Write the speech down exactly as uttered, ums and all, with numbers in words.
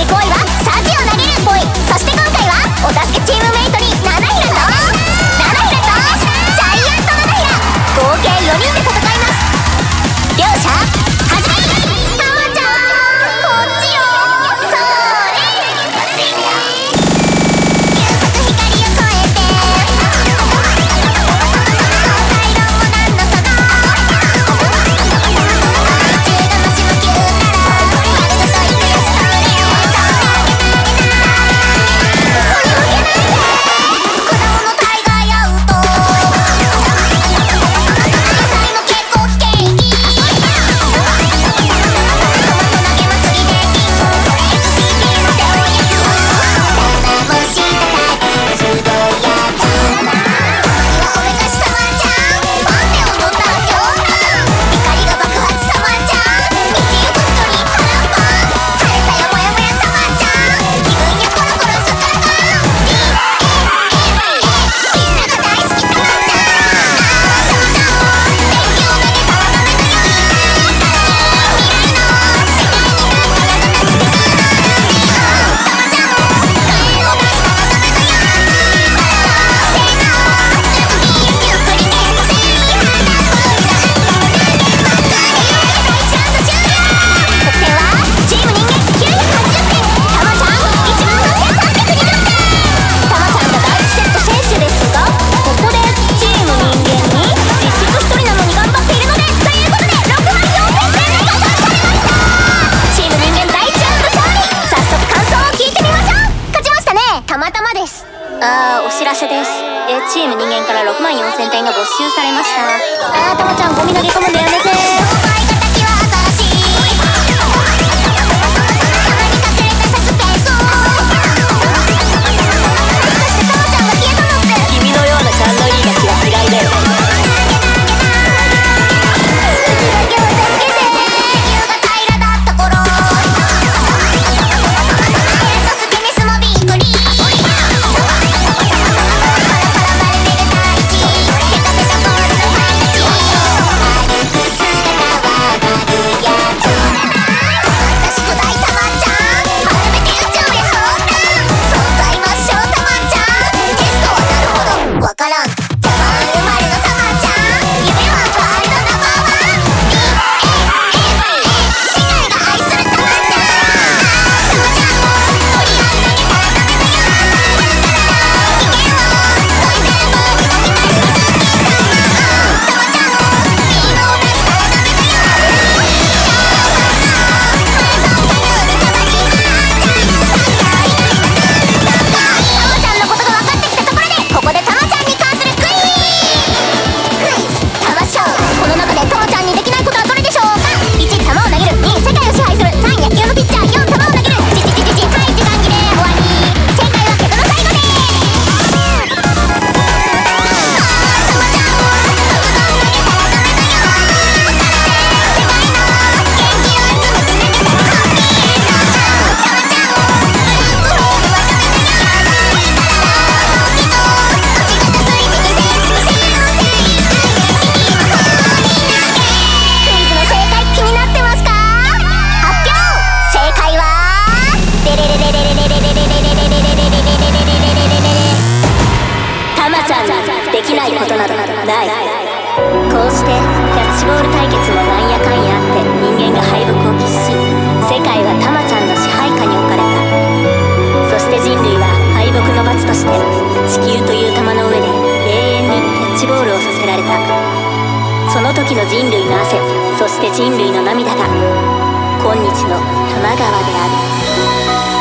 行為はサジを投げる行為。そして今回はお助けチームメイトにナナヒラとナナヒラとジャイアントナナヒラ合計よにんで戦います。両者始め。タマちゃんこっちよ。それ急速光を越えてチーム人間からろくまんよんせんてんが没収されました。あー、たまちゃんゴミ投げ込むのやめて。君のような勘のいいガキは嫌いだよ。できないことなどない。こうしてキャッチボール対決もなんやかんやあって人間が敗北を喫し、世界はタマちゃんの支配下に置かれた。そして人類は敗北の罰として地球という玉の上で永遠にキャッチボールをさせられた。その時の人類の汗、そして人類の涙が今日の多摩川である。